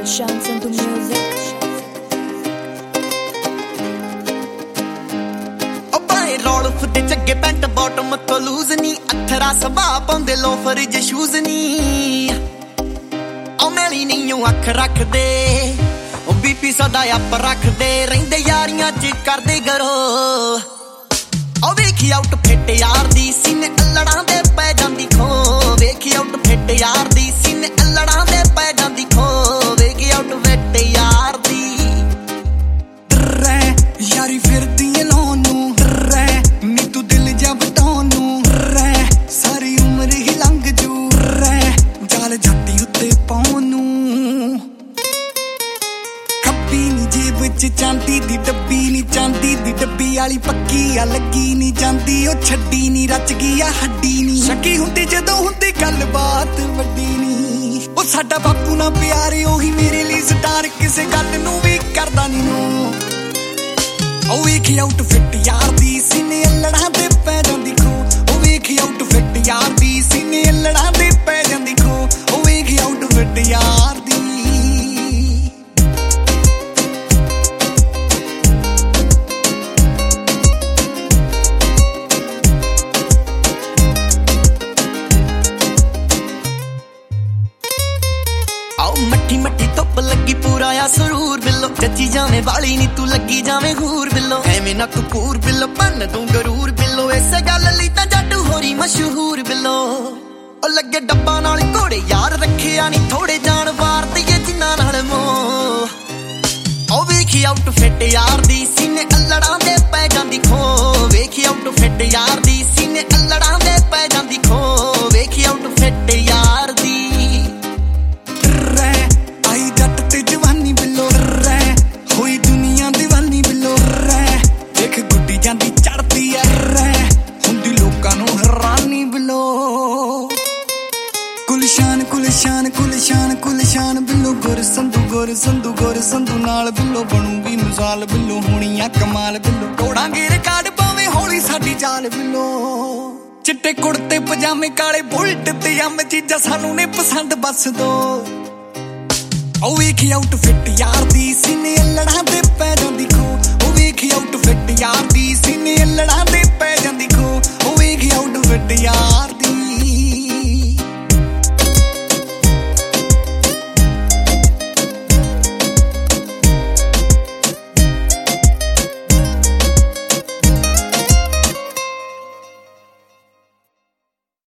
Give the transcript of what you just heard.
Shams into music. ਰੋਲਫ ਦੇ ਚੱਗੇ ਪੈਂਟ ਬਾਟਮ ਤੋਂ ਲੂਜ਼ ਨੀ ਅਥਰਾ ਸਭਾ ਪਾਉਂਦੇ ਲੋਫਰ ਜੇ ਸ਼ੂਜ਼ ਨੀ ਉਹ ਮੈਲੀ ਨਹੀਂ ਉਹ ਅੱਖ ਰੱਖਦੇ ਉਹ ਬੀਪੀ ਸਦਾ ਅੱਪ ਰੱਖਦੇ ਰਹਿੰਦੇ ਯਾਰੀਆਂ ਚ ਕਰਦੇ ਗਰੋ ਉਹ ਵੇਖੀ ਆਊਟ ਫਿੱਟ ਯਾਰ ਦੀ ਸੀਨੇ ਅਲੜਾਂ ਦੇ ਪੈ ਜਾਂਦੀ ਖੋ ਵੇਖੀ ਆਊਟ ਫਿੱਟ ਯਾਰ ਦੀ ਸੀਨੇ ਅਲੜਾਂ ਦੇ ਪੈ ਜਾਂਦੀ ਖੋ ਵੇਖੀ ਆਊਟ ਫਿੱਟ ਯਾਰ ਦੀ ਯਾਰੀ ਫਿਰਦੀ ਏ ਲੋਨ ਨੂੰ ਨੀ ਤੂੰ ਦਿਲ ਜਾ ਬਟਾਉਣ ਨੂੰ ਸਾਰੀ ਉਮਰ ਹੀ ਲੰਘ ਜੂ ਜਾਲ ਜੱਟੀ ਉੱਤੇ ਪਾਉਣ ਨੂੰ ਖੱਬੀ ਨੀ ਜੇਬ ਚ ਚਾਂਦੀ ਦੀ ਡੱਬੀ ਨੀ ਚਾਂਦੀ ਦੀ ਡੱਬੀ ਵਾਲੀ ਪੱਕੀ ਆ ਲੱਗੀ ਨੀ ਜਾਂਦੀ ਉਹ ਛੱਡੀ ਨੀ ਰਚ ਗਈ ਆ ਹੱਡੀ ਨੀ ਸ਼ੱਕੀ ਹੁੰਦੀ ਜਦੋਂ ਹੁੰਦੀ ਗੱਲਬਾਤ ਵੱਡੀ ਨੀ ਉਹ ਸਾਡਾ ਬਾਪੂ ਨਾ ਪਿਆਰੇ ਉਹੀ ਮੇਰੇ ਲਈ ਸਟਾਰ ਕਿਸੇ ਗੱਲ ਨੂੰ ਵੀ ਕਰਦਾ ਨੀ ਨੂੰ ਉਹ ਵੇਖੀ ਆਊਟ ਫਿੱਟ ਯਾਰ ਦੀ ਸੀਨੇ ਅਲੜਾਂ ਦੇ ਪੈ ਜਾਂਦੀ ਖੋ ਉਹ ਵੇਖੀ ਆਊਟ ਫਿੱਟ ਯਾਰ ਦੀ ਸੀਨੇ ਅਲੜਾਂ ਦੇ ਪੈ ਜਾਂਦੀ ਖੋ ਉਹ ਵੇਖੀ ਆਊਟ ਫਿੱਟ ਯਾਰ ਦੀ ਮੱਠੀ ਮੱਠੀ ਧੁੱਪ ਲੱਗੀ ਪੂਰਾ ਆ ਸਰੂਰ ਬਿੱਲੋ ਜੱਜੀ ਜਾਵੇਂ ਵਾਲੀ ਨੀ ਤੂੰ ਲੱਗੀ ਜਾਵੇਂ ਹੂਰ ਬਿੱਲੋ ਐਵੇਂ ਨਾ ਤੂੰ ਕੂਰ ਬਿੱਲੋ ਭੰਨ ਦੂੰ ਗਰੂਰ ਬਿੱਲੋ ਇਸੇ ਗੱਲ ਲਈ ਤਾਂ ਜੱਟ ਹੋਰੀ ਮਸ਼ਹੂਰ ਬਿੱਲੋ ਉਹ ਲੱਗੇ ਡੱਬਾ ਨਾਲ ਘੋੜੇ ਯਾਰ ਰੱਖਿਆ ਨੀ ਥੋੜੇ ਜਾਣ ਵਾਰਦੀਏ ਜਿੰਨਾ ਨਾਲ ਮੋਹ ਉਹ ਵੇਖੀ ਆਊਟ ਫਿੱਟ ਯਾਰ ਦੀ ਸੀਨੇ ਅਲੜਾਂ ਦੇ ਪੈ ਜਾਂਦੀ ਖੋ ਵੇਖੀ ਆਊਟ ਫਿੱਟ ਯਾਰ ਦੀ ਸੀਨੇ ਅਲੜਾਂ ਦੇ ਪੈ ਜਾਂਦੀ ਖੋ ਵੇਖੀ ਆਊਟ ਫਿੱਟ ਯਾਰ ਦੀ ਜਾਂਦੀ ਚੜਦੀ ਐ ਹੁੰਦੀ ਲੋਕਾਂ ਨੂੰ ਹੈਰਾਨੀ ਬਿੱਲੋ ਗੁਲਸ਼ਾਨ ਗੁਲਸ਼ਾਨ ਗੁਲਸ਼ਾਨ ਗੁਲਸ਼ਾਨ ਬਿੱਲੋ ਗੁਰ ਸੰਧੂ ਨਾਲ ਬਿੱਲੋ ਬਣੂਗੀ ਮਿਸਾਲ ਬਿੱਲੋ ਹੋਣੀਆਂ ਕਮਾਲ ਬਿੱਲੋ ਤੋੜਾਂਗੇ ਰਿਕਾਰਡ ਪਾਵੇਂ ਹੌਲੀ ਸਾਡੀ ਚਾਲ ਬਿੱਲੋ ਚਿੱਟੇ ਕੁੜਤੇ ਪਜਾਮੇ ਕਾਲੇ ਬੁਲਟ ਤੇ ਅੰਮ ਚੀਜ਼ਾਂ ਸਾਨੂੰ ਨੇ ਪਸੰਦ ਬਸ ਦੋ ਉਹ ਵੇਖੀ ਆਊਟ ਫਿੱਟ ਯਾਰ ਦੀ ਸੀਨੇ ਅਲੜਾਂ ਦੇ ਪੈ ਜਾਂਦੀ ਖੋ ਉਹ ਵੇਖੀ ਆਊਟ ਫਿੱਟ ਯਾਰ ਦੀ ਸੀਨੇ ਅਲੜਾਂ ਦੇ ਪੈ ਜਾਂਦੀ ਖੋ ਉਹ ਵੇਖੀ ਆਊਟ ਫਿੱਟ ਯਾਰ